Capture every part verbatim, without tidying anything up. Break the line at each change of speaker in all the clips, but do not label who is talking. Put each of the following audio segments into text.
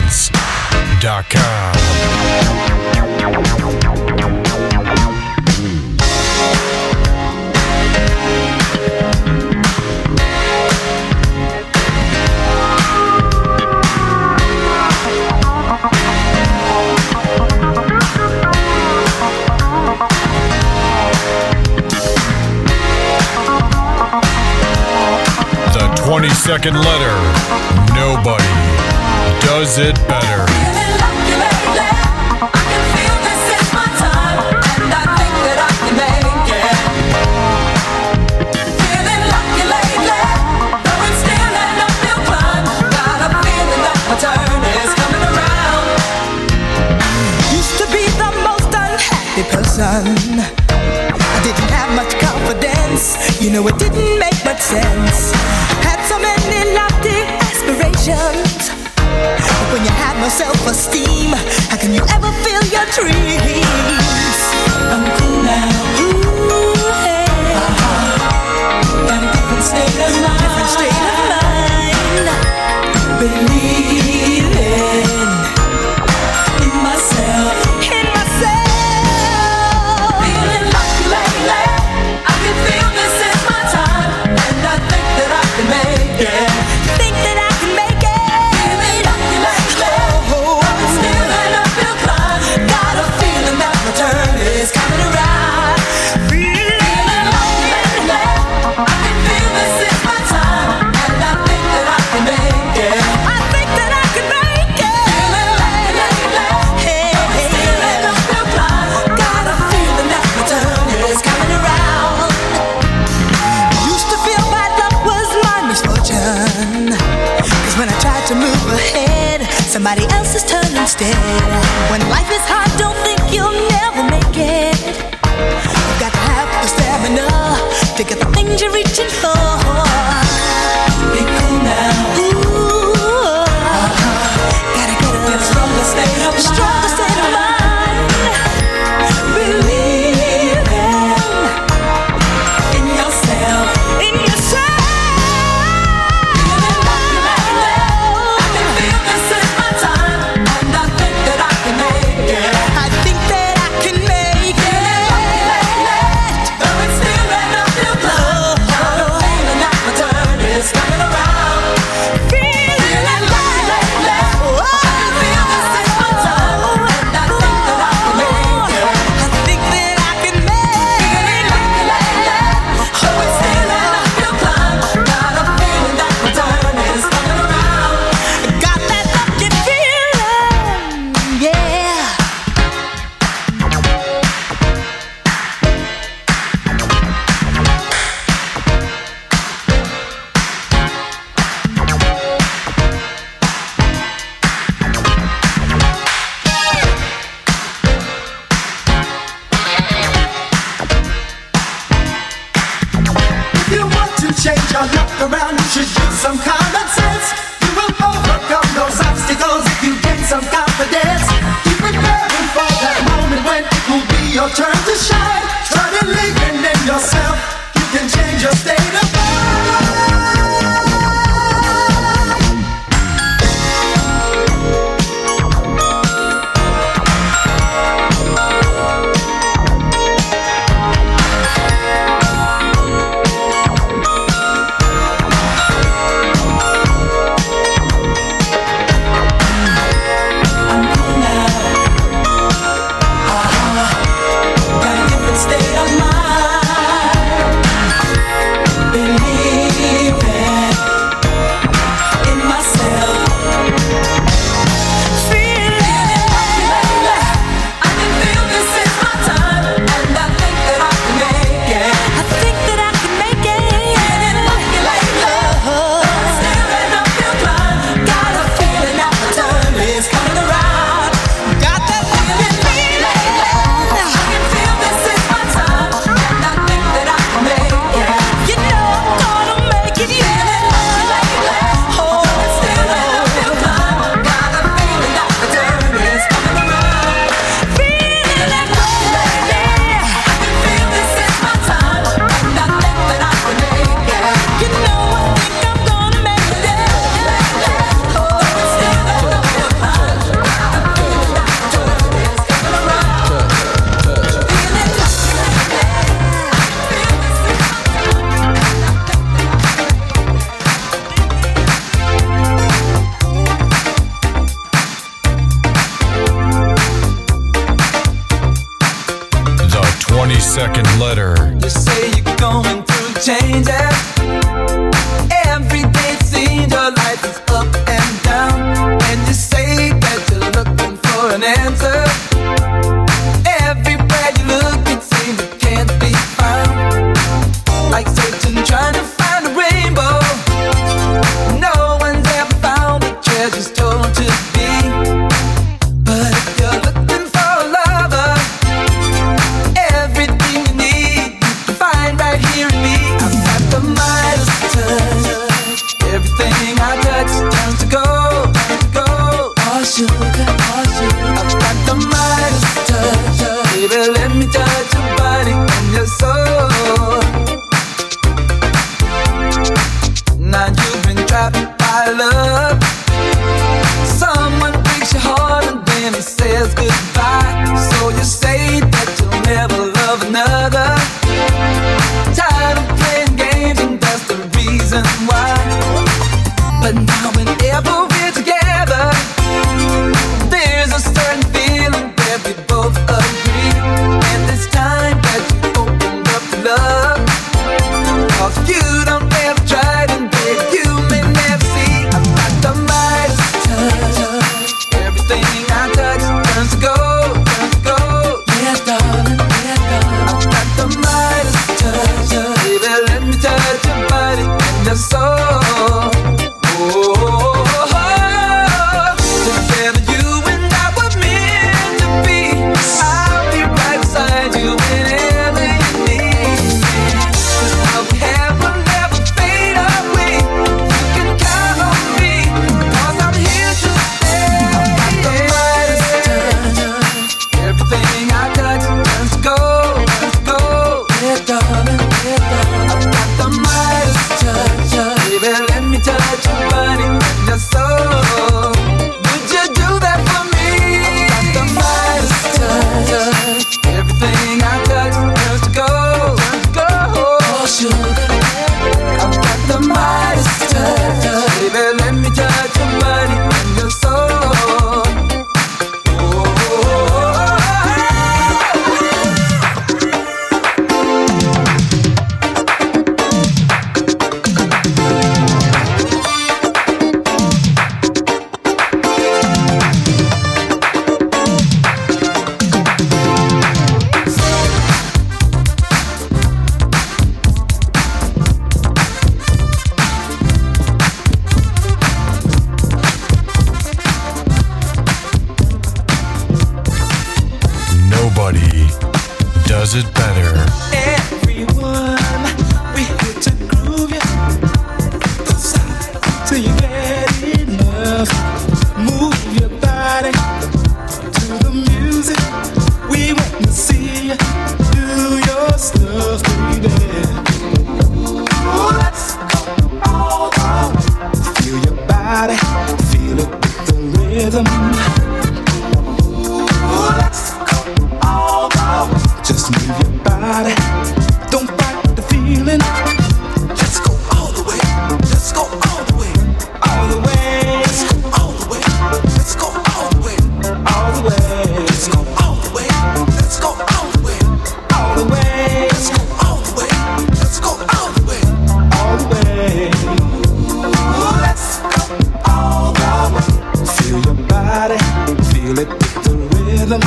Records dot com. twenty-second letter. Nobody does it better.
Used to be the most unhappy person. I didn't have much confidence. You know, it didn't make much sense. Had so many lofty aspirations. But when you have no self-esteem, how can you ever feel your dreams? I'm cool now. Ooh, hey. Uh-huh. Got a different state of mind. Different state of mind. Believing in myself. In myself. Feeling lucky lately. I can feel this is my time, and I think that I can make it. Think that I can make it. Feeling lucky lately. Oh, but still an uphill climb. Got a feeling that my turn is coming around. Feeling lucky lately. I can feel this is my time, and I think that I can make it. I think that I can make it. Feeling lucky lately. Hey, but still an uphill climb. Got a feeling that my turn is coming around. Used to feel bad luck was my misfortune. Cause when I tried to move ahead, somebody else's turn instead. When life is hard, don't think you'll never make it. You've got to have the stamina to get the things you're reaching for. Be cool now. Ooh, gotta get a get stronger state of mind. Stronger state of mind. Believing in yourself. In yourself. Feeling lucky lately. I can feel this is my time, and I think that I can make it. I think that I can make it. Feeling lucky lately. Though it's still an uphill climb. Got a feeling that my turn is coming around. Feeling lucky lately. I can feel this is my time, and I think that I can make it. I think that I can make it. Feeling lucky lately. Though it's still an uphill climb. Got a feeling that my turn is coming around. Got that lucky feeling, yeah.
If you want to change your luck around, you should use some common sense. You will overcome those obstacles if you gain some confidence. Keep preparing for that moment when it will be your turn to shine. Start believing in yourself. You can change your state of mind. I'm cool now. Uh-huh. Got a different state of mind.
changes. Every day it seems your life is up and down, and you say that you're looking for an answer. Everywhere you look it seems it can't be found. Like searching, trying to find a rainbow. No one's ever found the treasure's told to be. But if you're looking for a lover, everything you need you can find right here in me. I've got the Midas touch. Everything I touch turns to gold, turns to gold. Oh sugar, oh sugar. I've got the Midas touch. Baby, let me touch your body and your soul. Now you've been trapped by love. Someone breaks your heart and then he says goodbye. So you say that you'll never love another. Tired of playing games and that's the reason why. But now whenever we're together, there's a certain feeling that we both agree. And it's time that you opened up to love. Cause you don't ever try and babe, you may never see. I've got the Midas touch. Everything I touch turns to gold, turns to gold. Yeah, darling, yeah, darling. I've got the Midas touch. Baby, let me touch your body and your soul. Oh, together you and I were meant to be. I'll be right beside you whenever you need me. This love we have will never fade away. You can count on me, cause I'm here to stay. I've got the Midas touch. Everything I touch turns to gold, turns to gold. Yeah, darling, yeah, darling. I've got the Midas touch. Baby, let me touch your body and your soul. Would you do that for me? I've got the Midas touch. Everything I touch turns to gold, turns to gold. Oh, sugar. I've got the Midas touch. Baby, let me touch your body and your soul.
Nobody does it better.
Everyone, we here to groove you till you get enough. Move your body to the music. We want to see you do your stuff, baby. Ooh, let's go all the way. Feel your body, feel it with the rhythm. Ooh, let's go all the way. Just move your body, don't fight the feeling. Let's go all the way, let's go all the way, all the way. Let's go all the way, let's go all the way, all the way. Let's go all the way, let's go all the way, all the way. Let's go all the way, let's go all the way, all the way. Ooh, let's go all the way. Feel your body, feel it with the rhythm.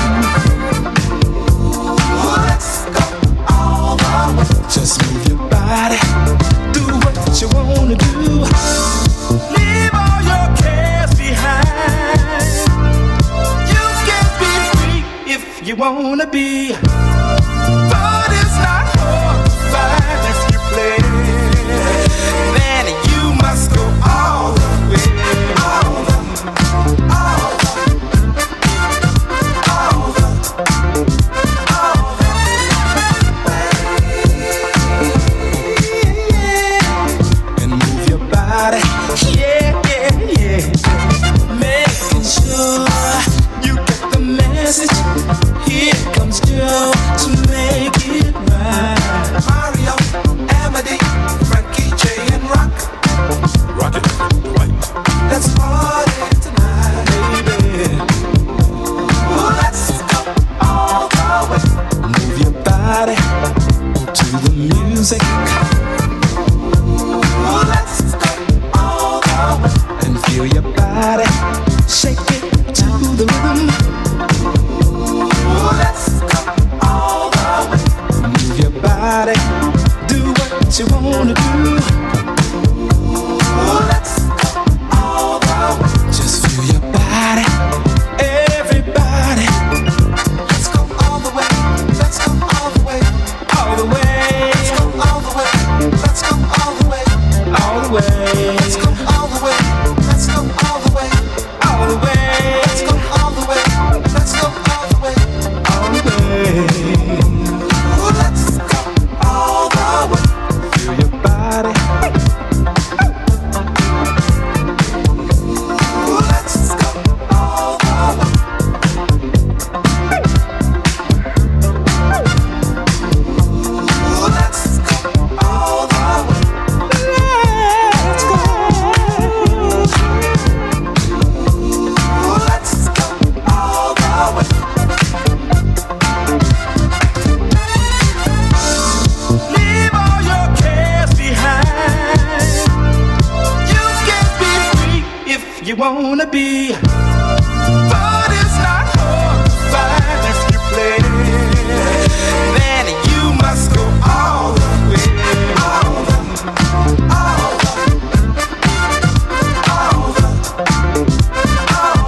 Just move your body, do what you wanna do. Leave all your cares behind. You can be free if you wanna be, but it's not hard to find if you play. Then you must go all the way, all the, all the, all the, all the. Yeah, yeah, yeah. Making sure you get the message. Here comes Joe. do. Let's go all the way. Just feel your body, everybody. Let's go all the way. Let's go all the way. All the way. Let's go all the way. Let's go all the way. All the way. Let's go all the way. Let's go all the way. All the way. Let's go all the way. Let's go all the way. All the way. Let's go all the way. Feel your body. Let's go all the way. Let's go all the way. Let's go. Let's go all the way. Leave all your cares behind. You can be free if you wanna be, but it's not hard to find if you play. Then you must go all the way. All the, all the, all the, all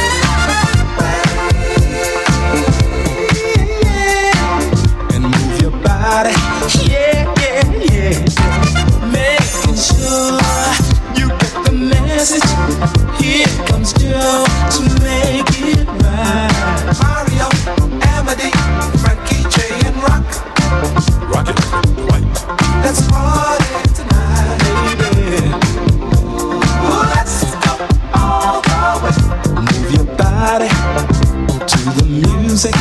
the way. And move your body, yeah, yeah, yeah. Making sure you get the message. Here comes Joe to make it right. Mario, Amity, Frankie, J, and Rock. Rocket, White. Let's party tonight, baby. Let's go all the way. Move your body to the music.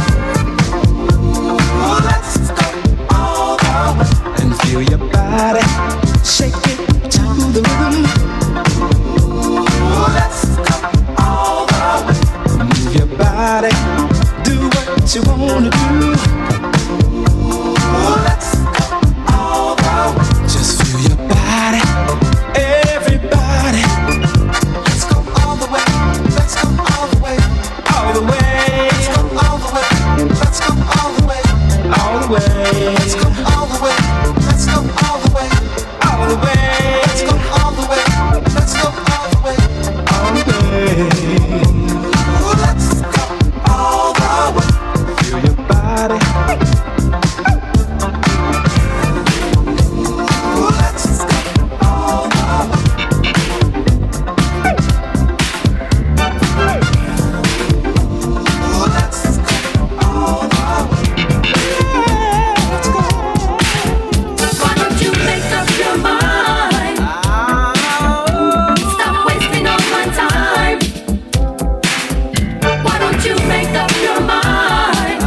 Let's go all the way. And feel your body shake it to the rhythm. Let's go all the way. Move your body, do what you wanna do. Let's go all the way. Just feel your body, everybody. Let's go all the way. Let's go all the way. All the way. Let's go all the way. Let's go all the way. All the way. Let's go all the way. Let's go all the way. All the way. Let's go all the way. Let's go all the way. All the way. Let's go all the way. Feel your body. Let's go all the way. Let's go all the way. Let's go.
Why don't you make up your mind? Stop wasting all my time. Why don't you make up your mind?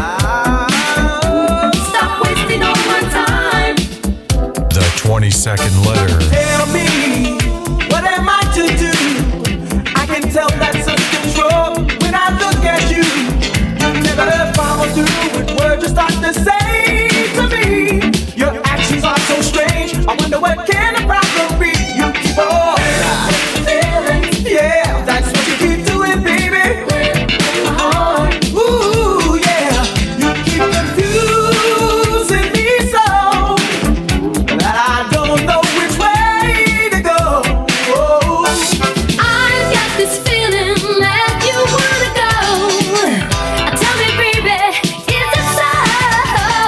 Stop wasting all my time.
The twenty second letter.
Tell me, what am I to do? I can tell that's a control when I look at you. You never follow through with words you start to say to me. Your actions are so strange. I wonder what can the problem be? You keep on feeling, yeah, that's what you keep doing, baby. Ooh, yeah, you keep confusing me so that I don't know which way to go. Oh.
I've got this feeling that you wanna go. Tell me, baby, is it so?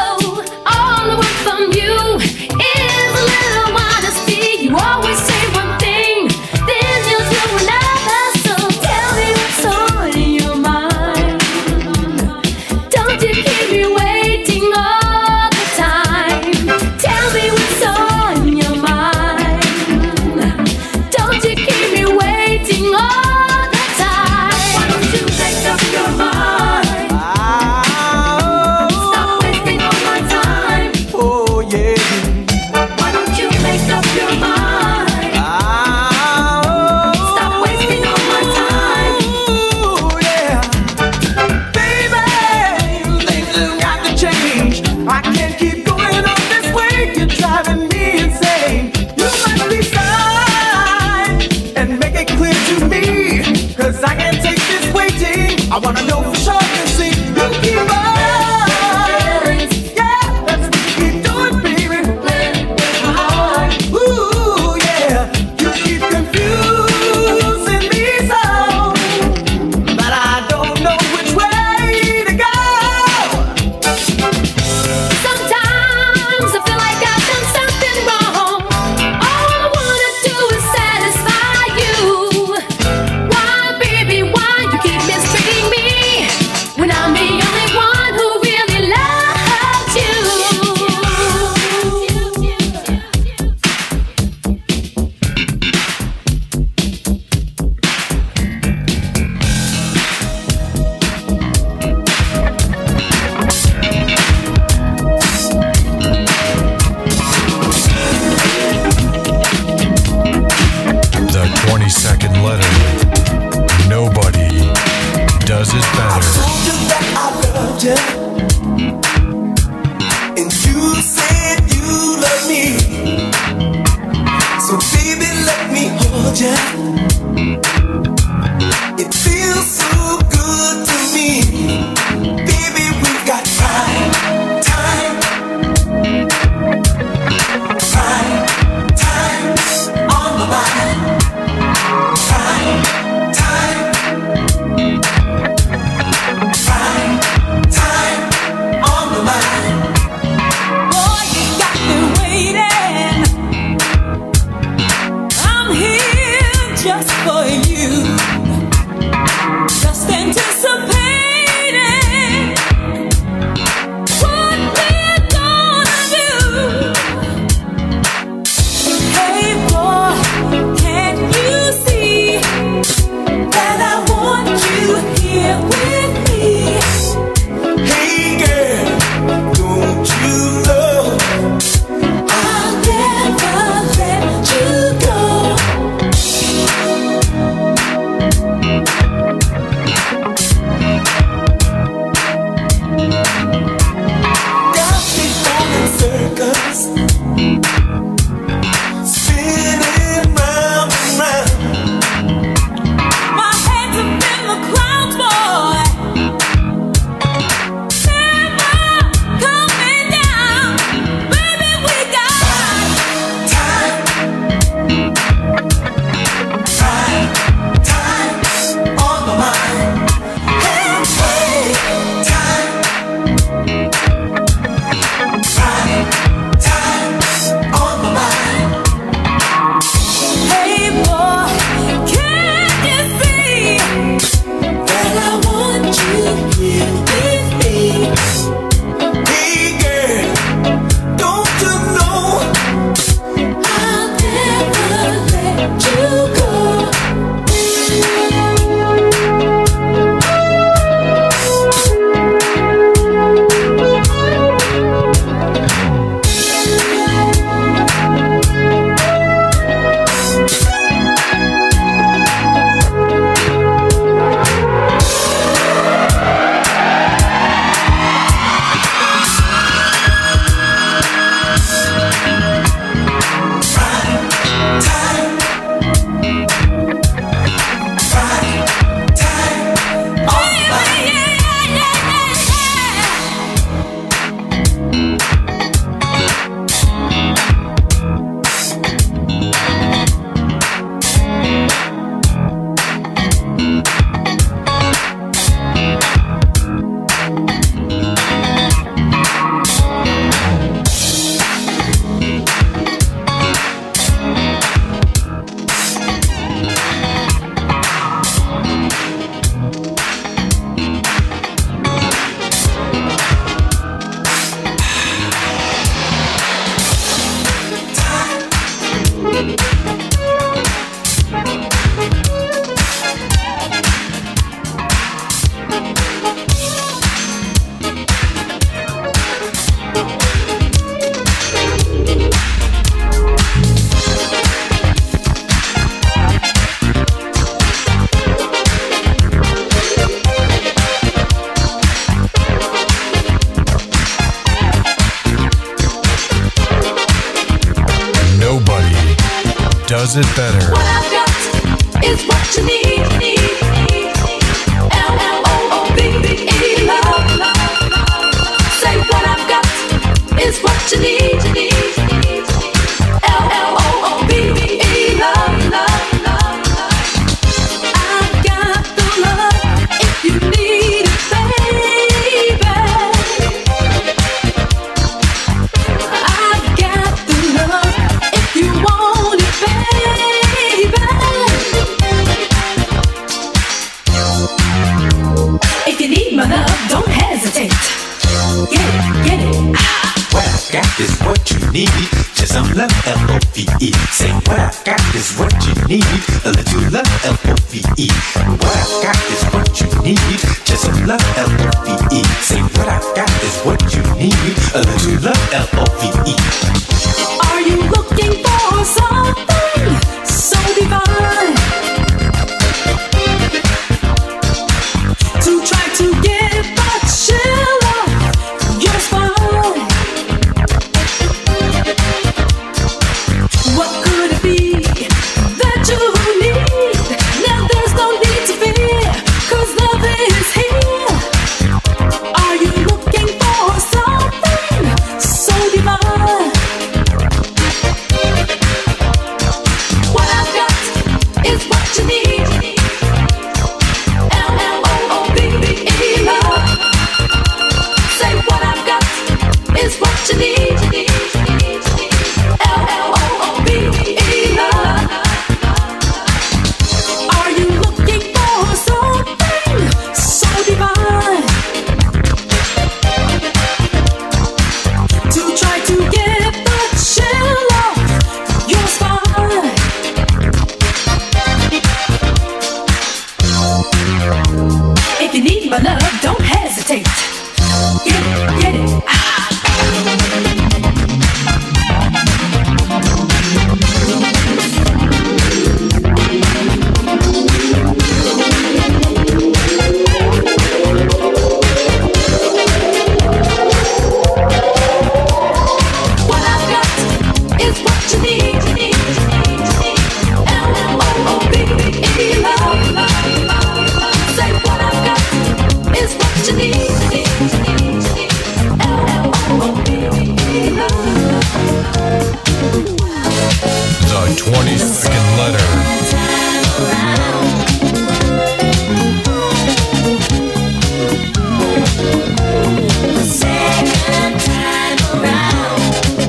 Does it better.
What I've got is what you need. L L O V E, love. Say what I've got is what you need. L L O V E, love, love, love. I've got the love if you need it, baby. I've got the love if you want it, baby. If you need my love, don't hesitate. Get it, get it.
What I got is what you need. Just some love, L O V E. Say what I got is what you need. A little love, L O V E. What I got is what you need. Just some love, L O V E. Say what I got is what you need. A little love, L O V E.
Are you looking for something so divine to try to get the chill off your spine? What could it be that you need? Now there's no need to fear, 'cause love is here. Are you looking for something so divine? What I've got is what you need. L L O V E, love. Say what I've got is what you need. L L O V E, love. Are you looking for something so divine to try to get the chill off your spine? If you need my love, don't hesitate. Get it, get it. What I've got is what you need. L L O V E, love. Say what I've got is what you need. L L O V E, love.
The twenty-second letter.
Second time around.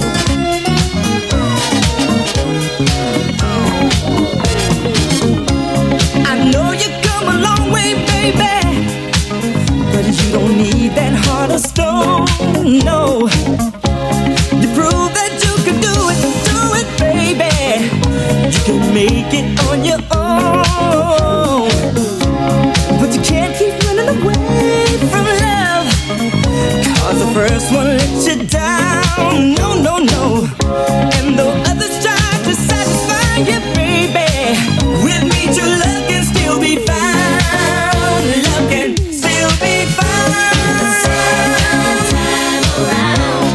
I know you come a long way, baby, but you don't need that heart of stone, no. You prove that you can do it, do it, baby. You can make it on your own, but you can't keep running away from love, 'cause the first one let you down, no, no, no. And though others try to satisfy you, baby, with me true love can still be found. Love can still be found. Second time around.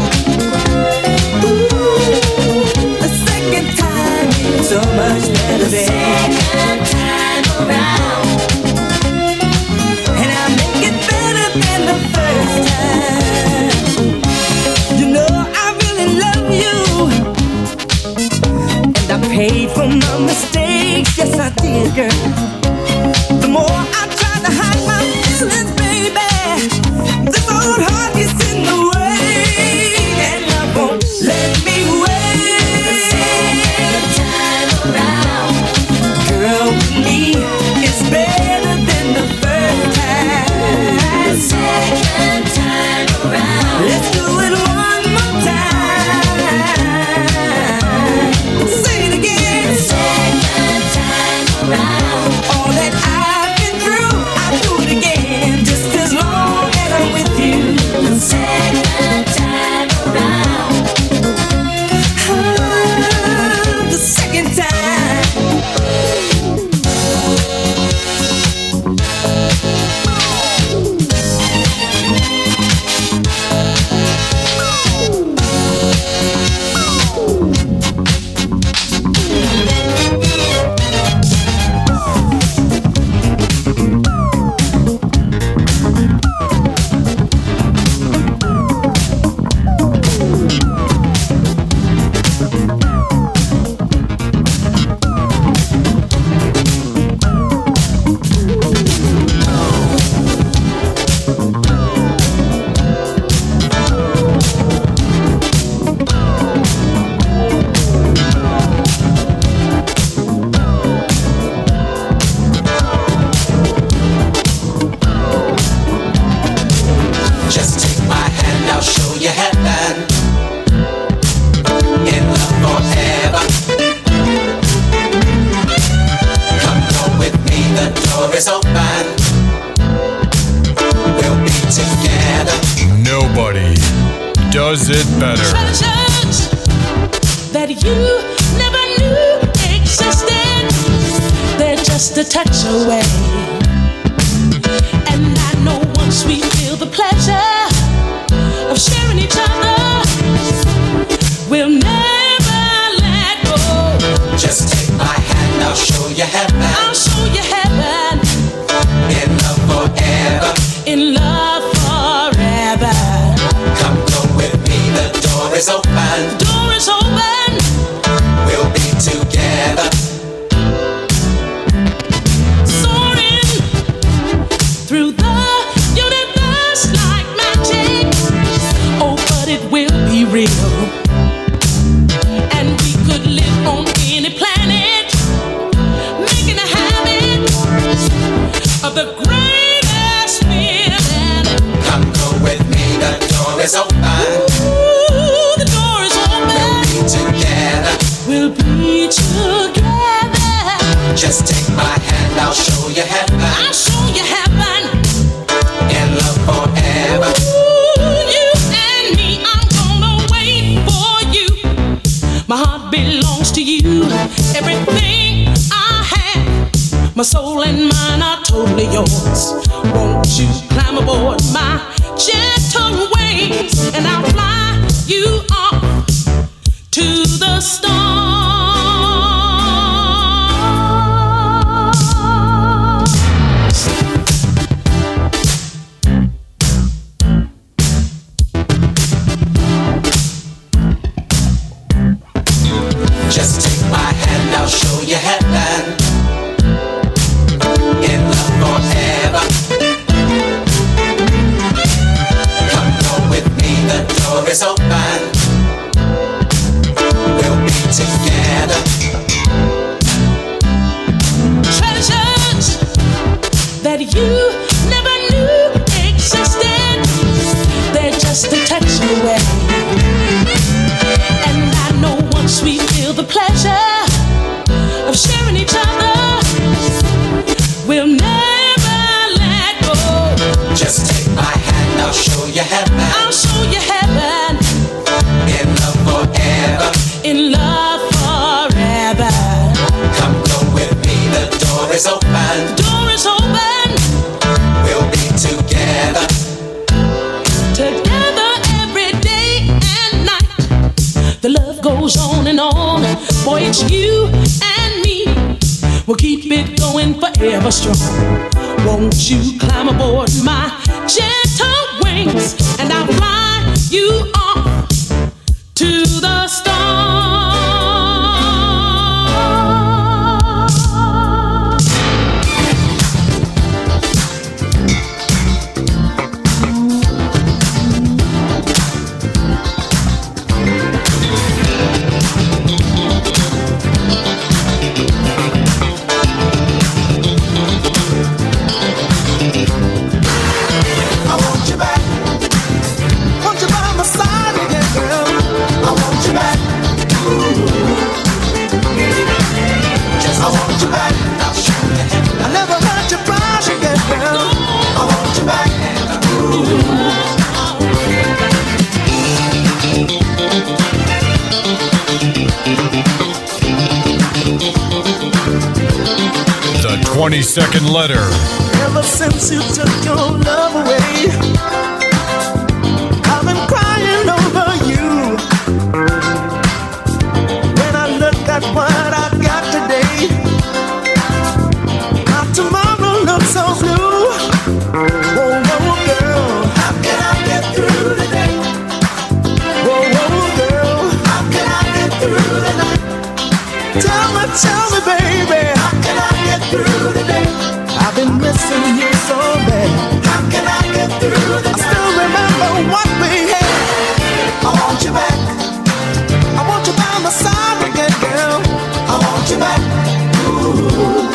Ooh, the second time is so much better than second time around. And I make it better than the first time. You know I really love you, and I paid for my mistakes. Yes, I did, girl. The more I try to hide my feelings, baby, this old heart gets in the way, and love won't let me wait. Second time around, girl, with me it's better than the first time. Second time around, let's do it one more time. Say it again.
just a touch away. And I know once we feel the pleasure of sharing each other, we'll never let go.
Just take my hand, I'll show you heaven.
I'll show you heaven.
In love forever.
In love forever.
Come go with me, the door is open.
Door is open.
We'll be together.
Soaring through the universe like magic. Oh, but it will be real. And we could live on any planet, making a habit of the greatest feeling.
Come go with me, the door is open.
Ooh, the door is open.
We'll be together.
We'll be together.
Just take my hand, I'll show you heaven.
I'll show you heaven.
In love forever.
Ooh, you and me, I'm gonna wait for you. My heart belongs to you. Everything I have, my soul and mine are totally yours. Won't you climb aboard my gentle wings, and I'll fly you off to the stars.
Just take my hand, I'll show you heaven. In love forever. Come go with me, the door is open. We'll be together.
Treasures that you never knew existed, they're just a touch away. And I know once we feel the pleasure of sharing each other, we'll never let go.
Just take my hand, I'll show you heaven.
I'll show you heaven.
In love forever.
In love forever.
Come go with me, the door is open.
Door is open.
We'll be together.
Together every day and night. The love goes on and on. Boy, it's you and me. We'll keep it going forever strong. Won't you climb aboard my gentle wings, and I'll fly you off to the stars.
I want you back. Want you by my side again, girl. I want you back. Just I want you back.
I'll show you heaven.
I never heard you cry again, girl. I want you back.
The twenty-second letter.
Ever since you took your love away, I've been crying over you. When I look at what I got today, my tomorrow looks so blue. Whoa, whoa, girl, how can I get through the day? Whoa, whoa, girl, how can I get through the night? Tell me, tell me, baby, how can I get through the day? I've been missing you so bad. How can I get through the night? I still remember what we had. I want you back. I want you by my side again, girl. I want you back. Ooh.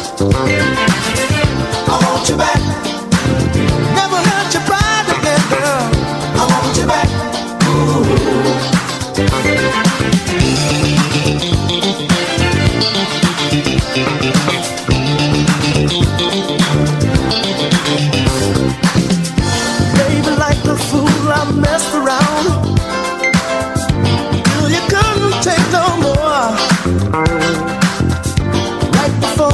I want you back. Never heard you cry again, girl. I want you back. Ooh. Baby, like the fool I messed around, till you couldn't take no more. Right before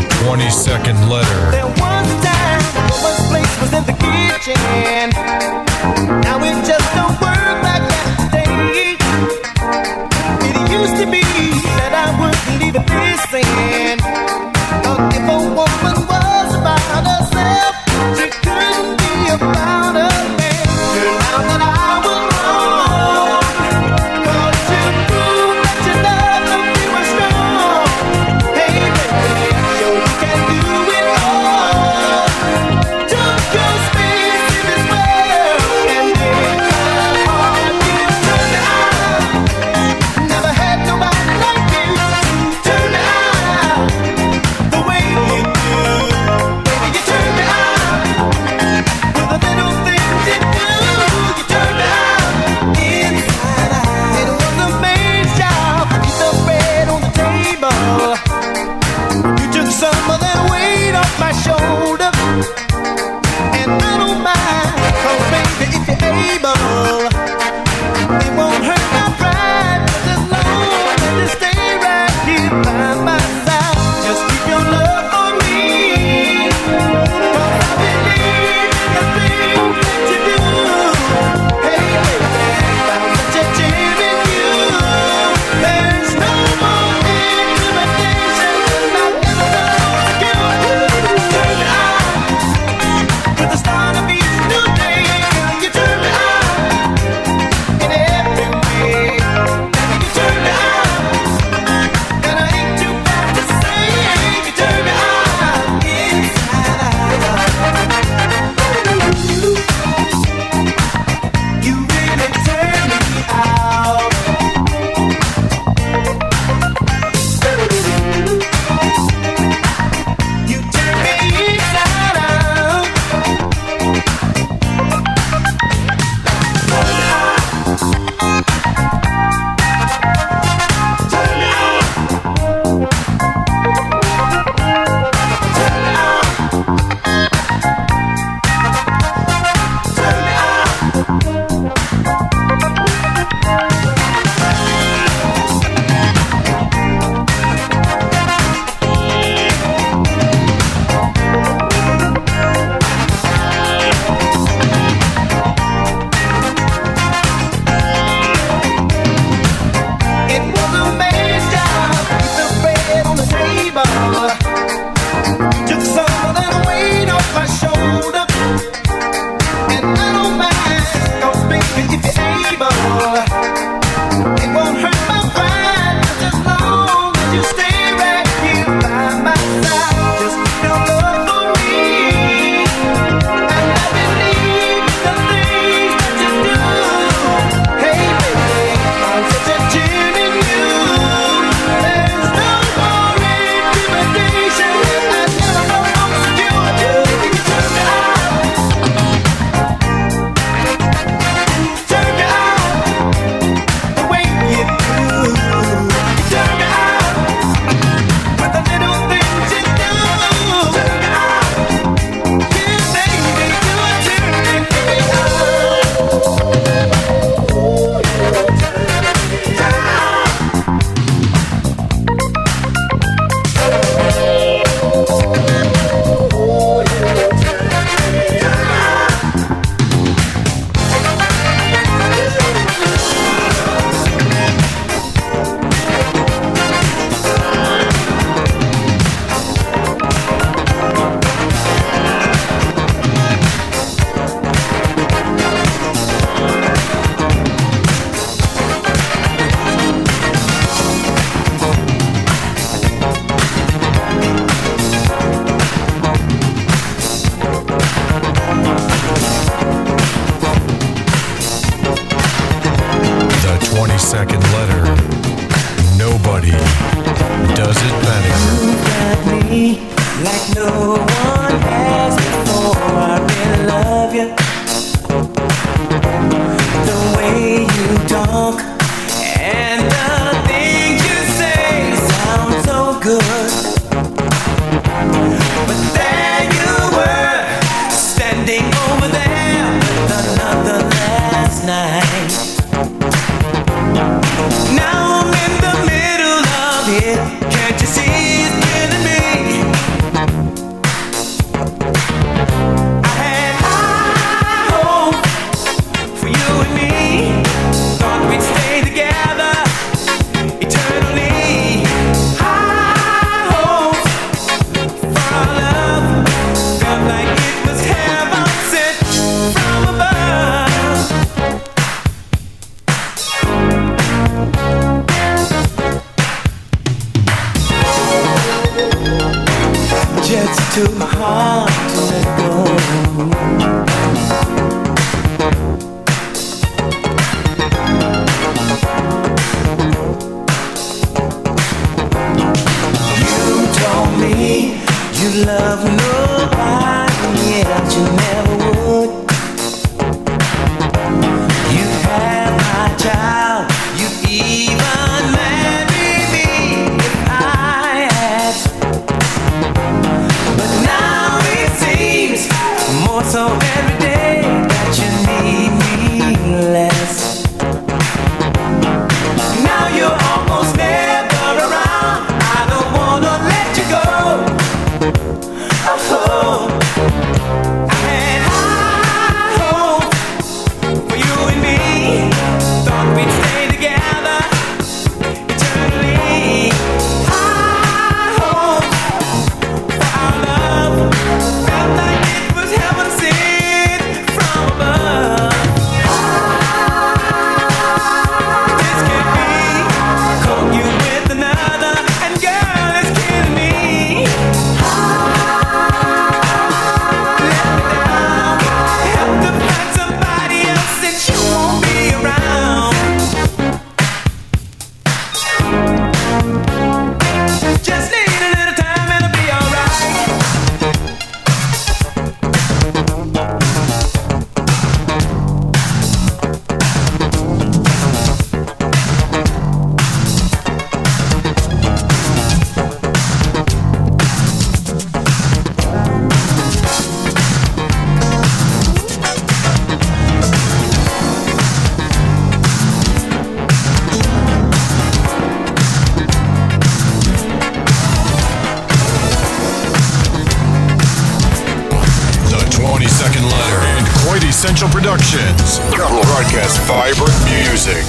twenty-second letter.
There was a time the woman's place was in the kitchen. Now it just don't work like yesterday. It used to be that I wouldn't leave it missing. But if a woman was about herself, she couldn't be about a man. Now that I was wrong, 'cause you proved that your love for me was strong. Hey baby, sure you can do it all. Took your space in this world and made my heart beat. Turn me out. Never had nobody like you. Turn me out the way you do. Baby, you turn me out with the little things you do. You turn me out inside out. It was a man's job to keep the bread on the table. You took some of that weight off my shoulder, and I don't mind, 'cause baby, if you're able, it won't hurt my pride, 'cause as long as you stay right here by my side, just keep your love for me, 'cause I believe in the things that you do. Hey baby, found such a gem in you. There's no more intimidation, and I've never known you. Turn me out with the start of each new day. Girl, you turn me out in every way. Baby, you turn me out, and I ain't too bad to say. You turn me out inside out. You, you really turn me out. You turn me inside out. It was a man's job to keep the bread on the table. Took some of that weight off my shoulder, and I don't mind, 'cause baby, if you're able, it won't hurt my pride, 'cause as long as you stay right here by my side, just keep your love for me, and I believe in the things that you do. Hey baby, I'm such a gem in you. There's no more intimidation, and I never know what's you. Baby, you turn me out. Turn me out the way you do. You turn me out with the little things you do. Turn me out. Yeah, baby, you are turning me out. Ooh, you turn me out.
The twenty-second letter. Nobody does it better.
Got me like no one has before. I really love you. The way you talk and the things you say sound so good. But there you were, standing over there with another last night. Now I'm in the middle of it. Can't you see it's killing me?
took my heart to let go. You told me you love nobody else, you never would. You had my child, you even married me if I asked. But now it seems more so every day that you need me less. Now you're almost never around, I don't wanna let you go. Oh, I had high hopes for you and me, thought we'd stay together eternally. High hopes for our love, felt like it was heaven sent from above. This can't be, caught you with another, and girl, it's killing me. Let me down, have to find somebody else since you won't be around. Just need a little time and it'll be alright.
The twenty-second letter and Quite Essential Productions. Broadcast vibrant music.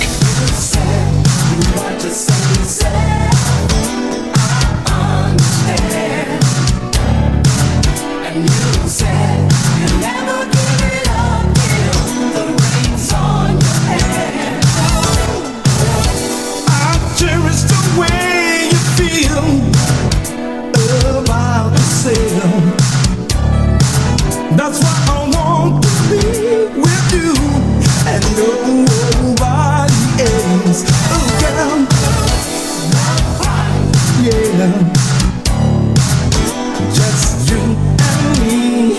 I cherish the way you feel about yourself. That's why I want to be with you and nobody else. Oh, girl, yeah, just you and me.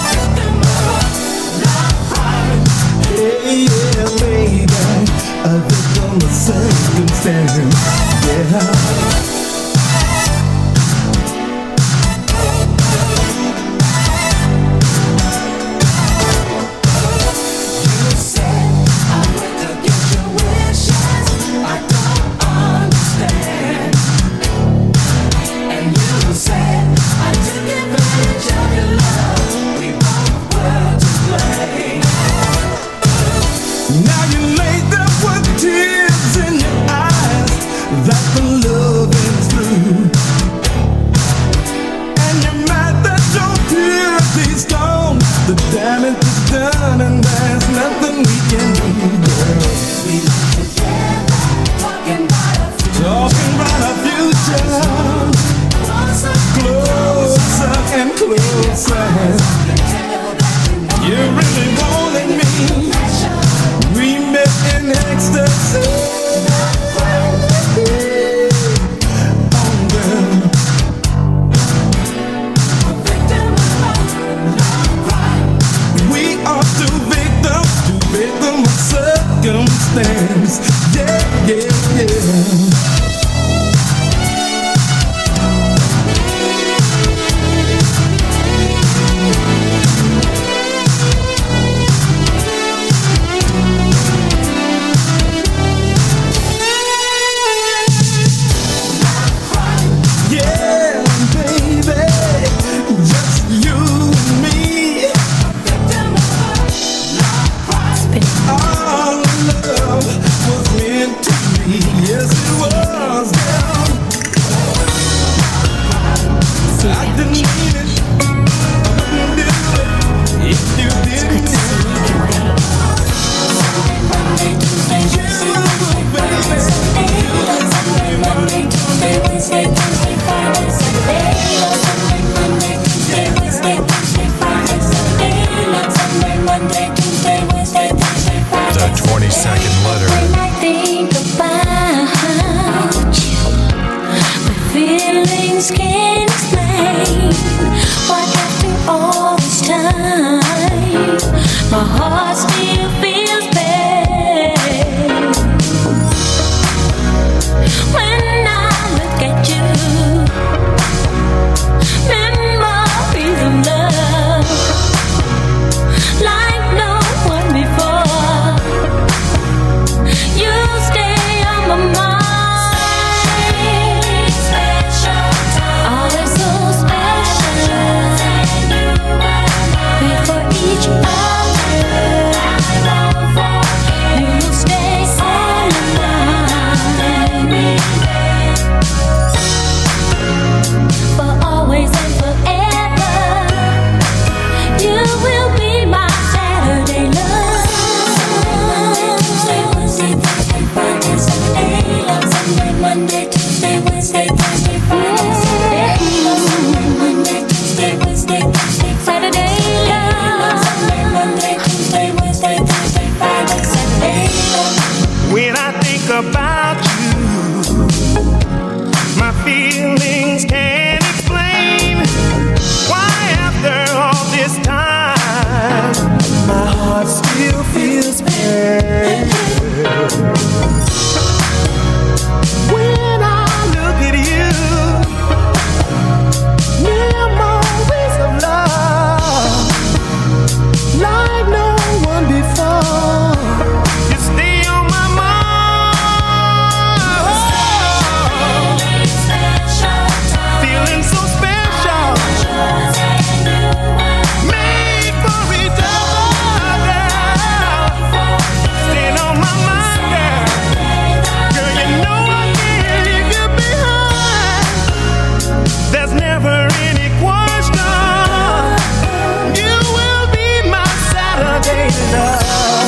Hey, yeah, baby, a victim of circumstance. Yeah. Now you lay there with tears in your eyes that the love is through. And you're mad that your purity's gone. The damage is done and there's nothing we can do, girl. We live together, talking about a future. Talking about a future. Closer and closer. You really wanted me. We met in ecstasy. Oh, girl. We are two victims, two victims of circumstance. Yeah, yeah, yeah. Yeah, baby, just you and me. Our love was meant to be. Yes, it was, girl. I didn't mean it, I wouldn't do it if you didn't.
Monday, Tuesday, Wednesday, Thursday, Friday, Saturday, Sunday, Monday, Tuesday, My heart still feels pain when I look at you. Memories of love like no one before. You stay on my mind. Always so special. Wait for each other. You will stay on my mind. For always and forever, you will be my Saturday love. Tuesday, Wednesday, Thursday, Friday, Saturday love. Sunday, Monday, Tuesday, Wednesday, Thursday, Friday, Saturday love. Sunday, Monday, Tuesday, Wednesday, Thursday, Saturday love. Sunday, Monday, Tuesday, Wednesday, Thursday, Friday, Saturday love.
When I think about you, my feelings can't explain why after all this time my heart still feels pain. When I look at you, memories of love like no one before. You stay on my mind. Feeling so special. Made for each other. Staying on my mind, girl. Girl, you know I can't leave you behind. There's never any question. You will be my Saturday love.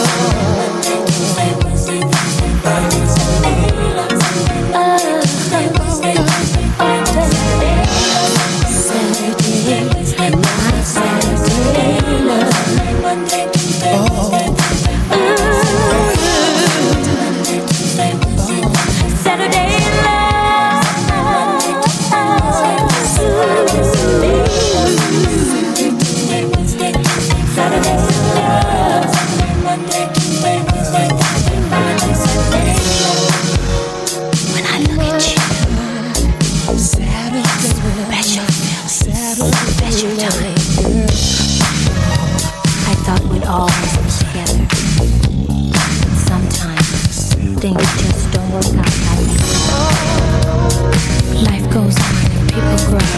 I thought we'd always be together. Sometimes things just don't work out like that. Life goes on and people grow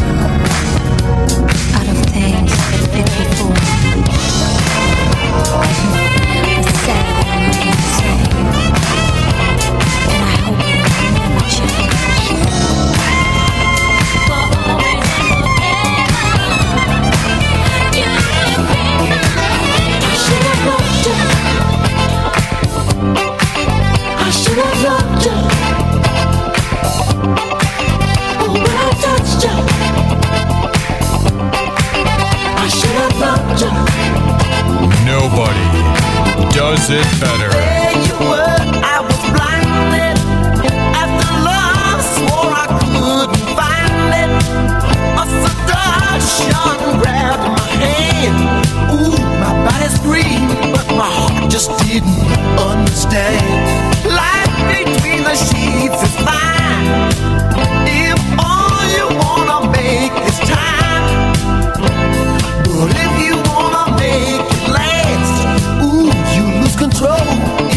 out of things that fit before. It's sad that I'm looking the same, and I hope it will never change. For always and forever, you will be mine. I should have loved you. I should have loved you. Oh, when I touched you, I should have loved you.
Nobody does it better.
There you were, I was blinded. After love, swore I couldn't find it. A seduction grabbed my hand. Ooh, my body screamed, but my heart just didn't understand. Life between the sheets is fine. If all you wanna make is time, but if you wanna make it last, ooh, you lose control.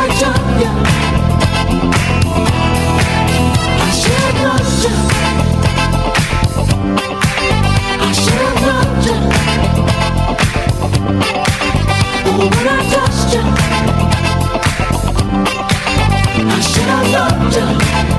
I told you, I should have loved you. I should have loved you. Oh, when I touched you, I should have loved you.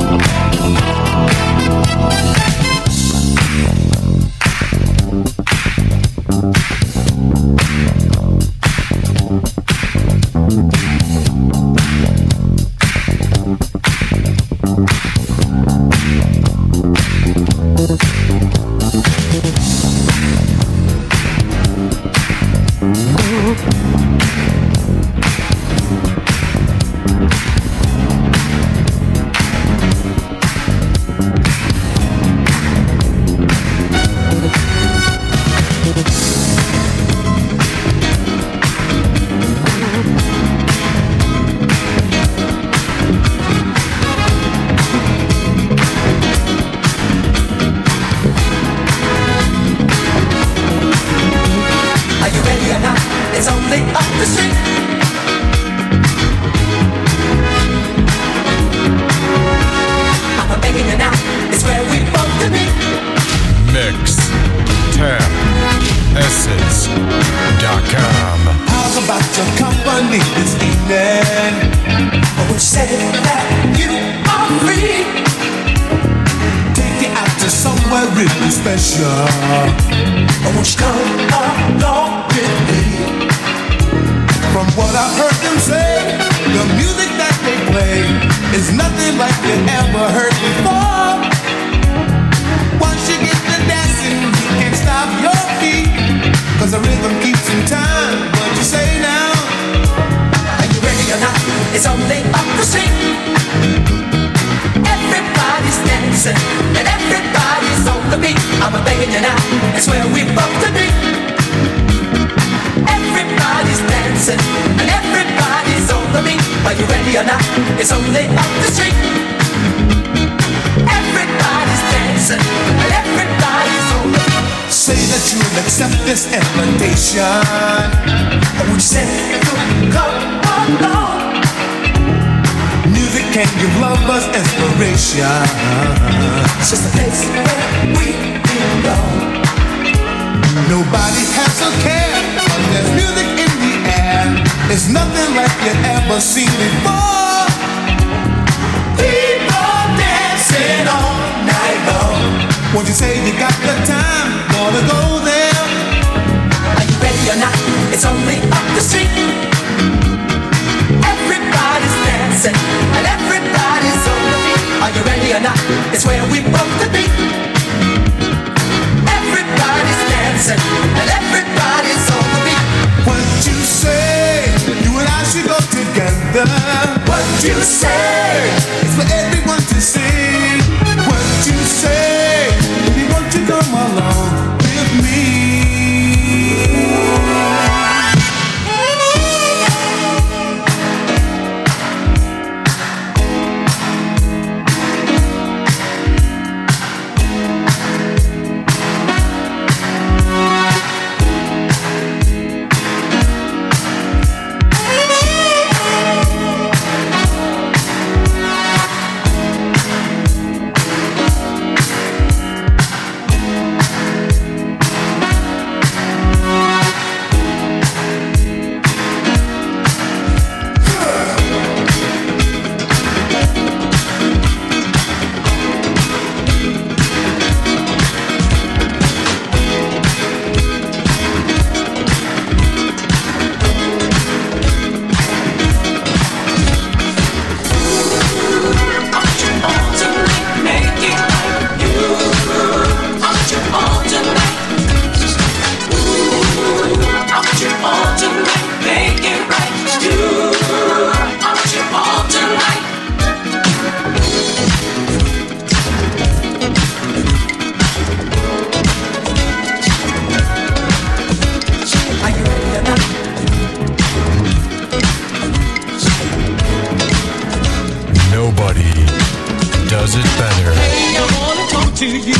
to you.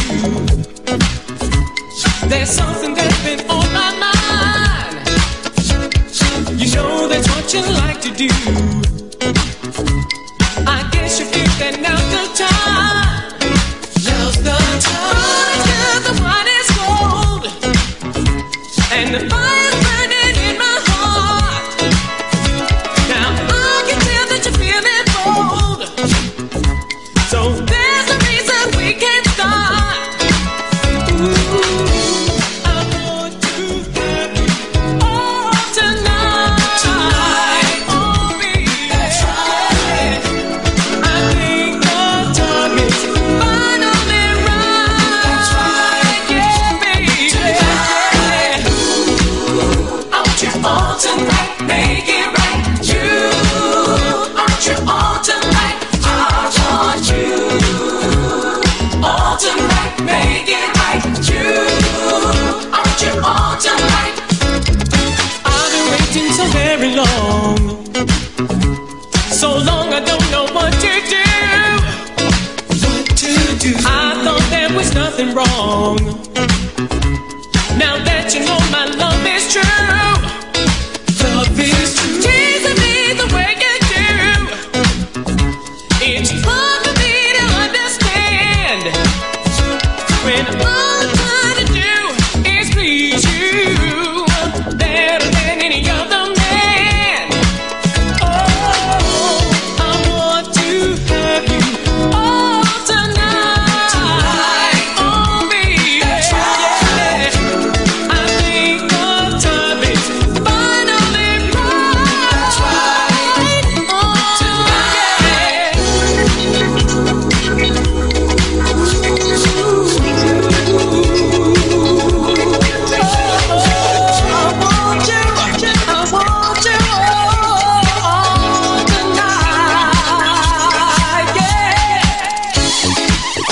There's something that's been on my mind. You know that's what
what you like to do. I guess you feel that now's the time. Now's the time. Because the wine is cold and the fire's burning in my heart. Now I can tell that you're feeling bold, so there's a reason we can't start. Ooh, I want to have you all tonight. Tonight, oh baby. That's right. I think the time is finally right. That's right. Yeah, baby. Tonight. I want you all tonight. Make it right. You, I want you all tonight. I want you all tonight. Make it right. You, I want you all tonight. I've been waiting so very long, so long I don't know what to do. What to do? I thought there was nothing wrong. Now that you know my love is true, love is true. Teasing me the way you do, it's hard for me to understand when all I'm trying to do is please you better than any other man. Oh, I want to have you all tonight. Tonight, oh baby. That's right. Yeah. I think the time is finally right. That's right. Oh, tonight. I want you, I want you all tonight, yeah.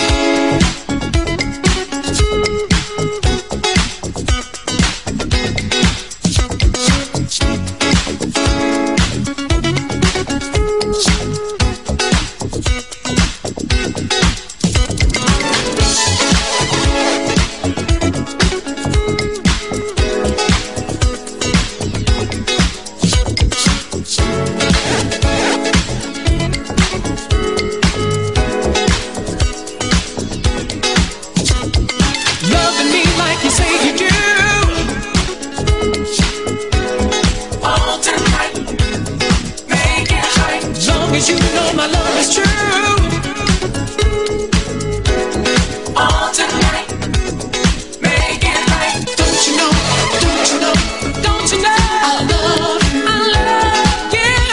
Loving me like you say you do. All tonight, make it right. Long as you know my love is true. All tonight, make it right. Don't you know? Don't you know? Don't you know? I love you. I love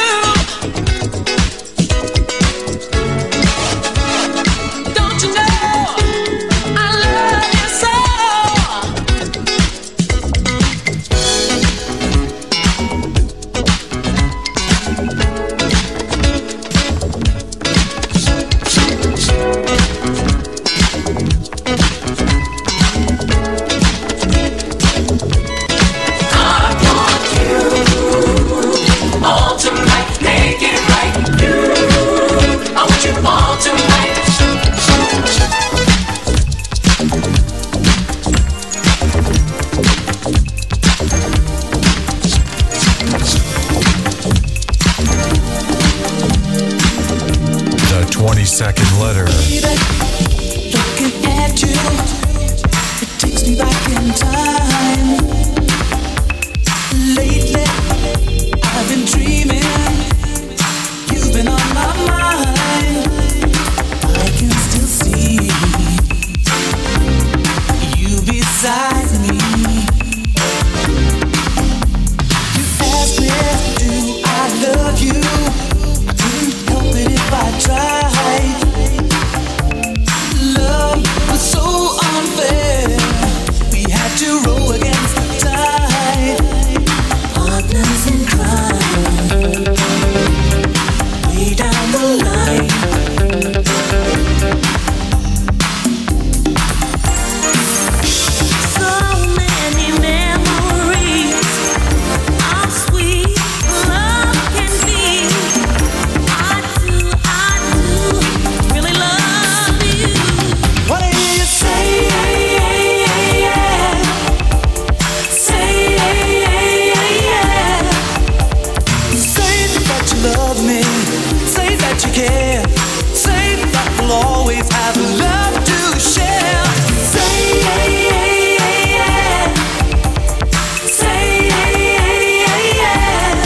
you. Don't you know? I love you so. All tonight, make it right. You, I want you all tonight.
The twenty-second letter.
Looking at you, it takes me back in time. Lately, I've been dreaming. You've been on my mind. I can still see you beside me. You asked me, do I love you? I couldn't help it if I tried. Love was so unfair. We had to roll
Say that you care. Say that we'll always have love to share. Say yeah, yeah, yeah. Say yeah, yeah, yeah.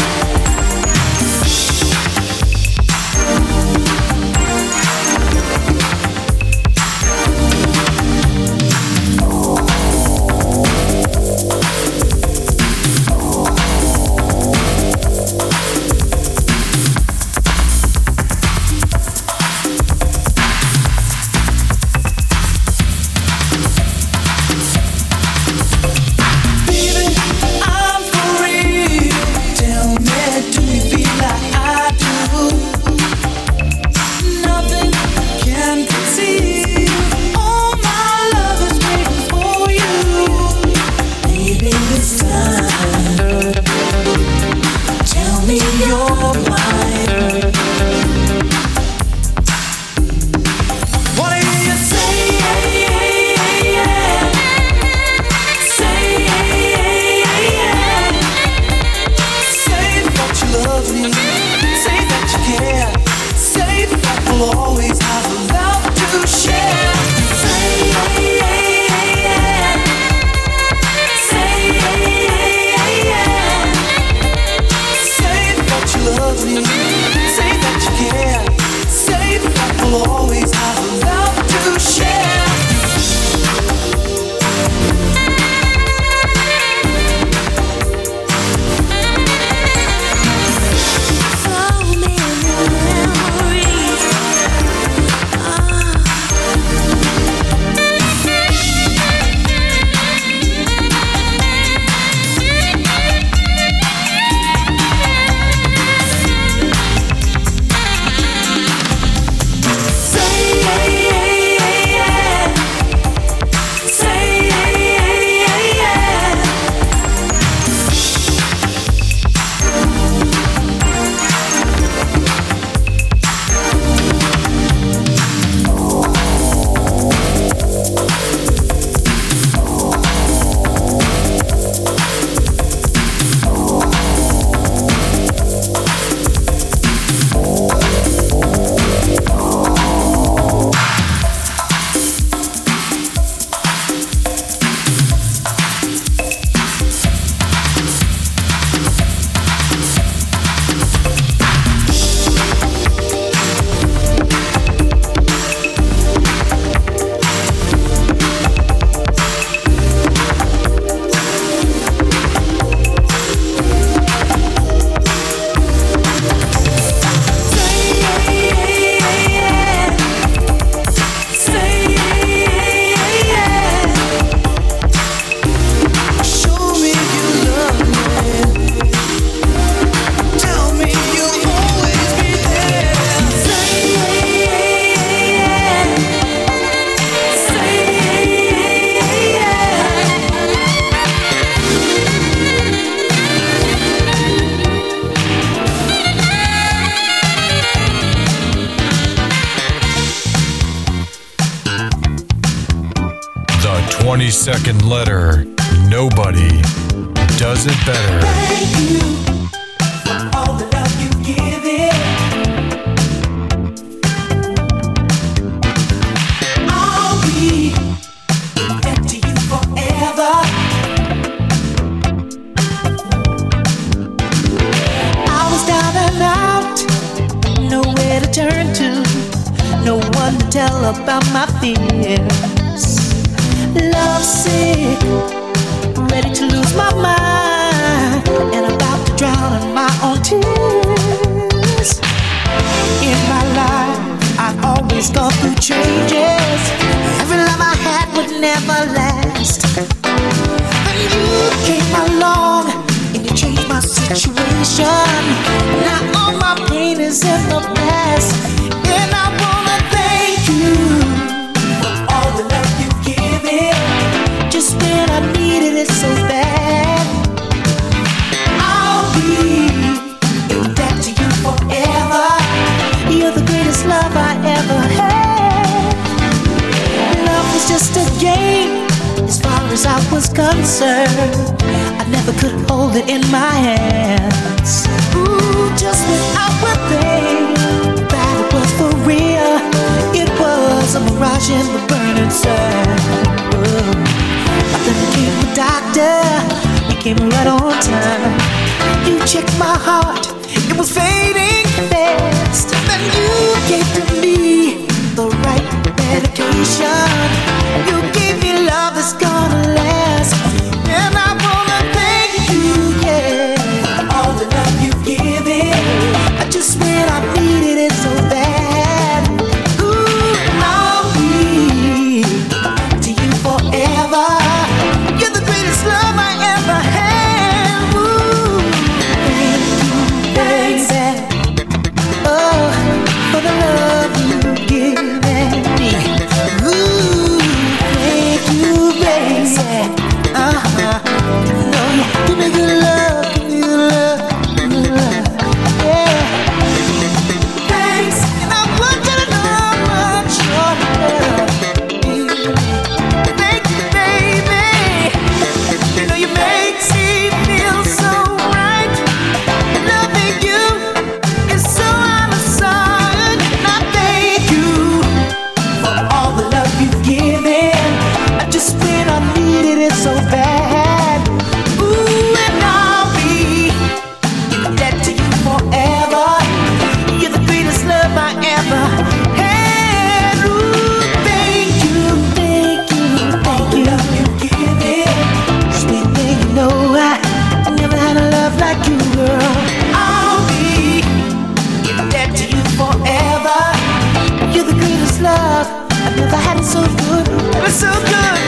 twenty-second letter. Nobody does it better.
Thank you for all the love you've given. I'll be indebted to you forever. I was down and out, nowhere to turn to, no one to tell about my fears. Love sick, ready to lose my mind, and about to drown in my own tears. In my life, I've always gone through changes. Every love I had would never last. Then you came along and you changed my situation. Now all my pain is in the past, and I wanna thank you for all the love you've given. Just when I needed it so bad, I'll be in debt to you forever. You're the greatest love I ever had. Love was just a game as far as I was concerned. I never could hold it in my hands. Ooh, just when I would think
came right on time. You checked my heart, it was fading fast. Then you gave to me the right medication. You gave me love that's gonna last, and I wanna thank you, yeah, for all the love you've given. I just when I needed it so bad. Ooh, I'll be to you forever. You're the greatest love I ever had. Ooh, thank you, baby. Oh, for the love you've given me. Ooh, thank you, baby. Uh-huh. No, you give me good love, give me good love, give me good love. Yeah. Thanks, and I want you to know how much your love is. Thank you, baby. You know you make me feel so right. Loving you is so out of sight. And I thank you for all the love you've given. I just when I needed it so bad. Ooh, and I'll be in debt to you forever. You're the greatest love I ever had. Ooh, thank you, thank you, thank you. Love you've given. Sweet thing, you know I never had a love like you, girl. I'll be in debt to you forever. You're the greatest love I've never had. It so good, it was so good.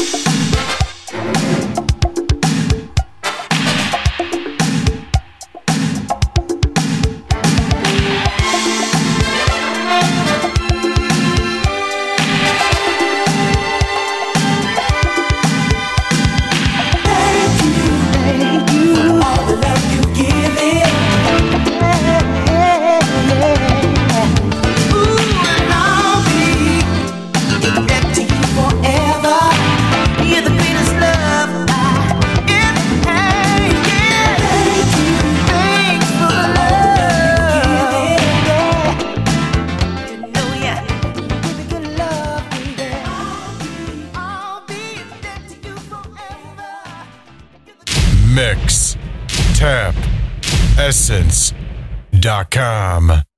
Thank you, thank you for all the love you've given. Yeah, yeah. Ooh, and I'll be in debt to you forever. You're the greatest love I ever had. Yeah. Thank you, thanks for the love. Yeah. You know ya, give me good love, baby. I'll be in debt to you forever.
Mix Tap Essence dot com.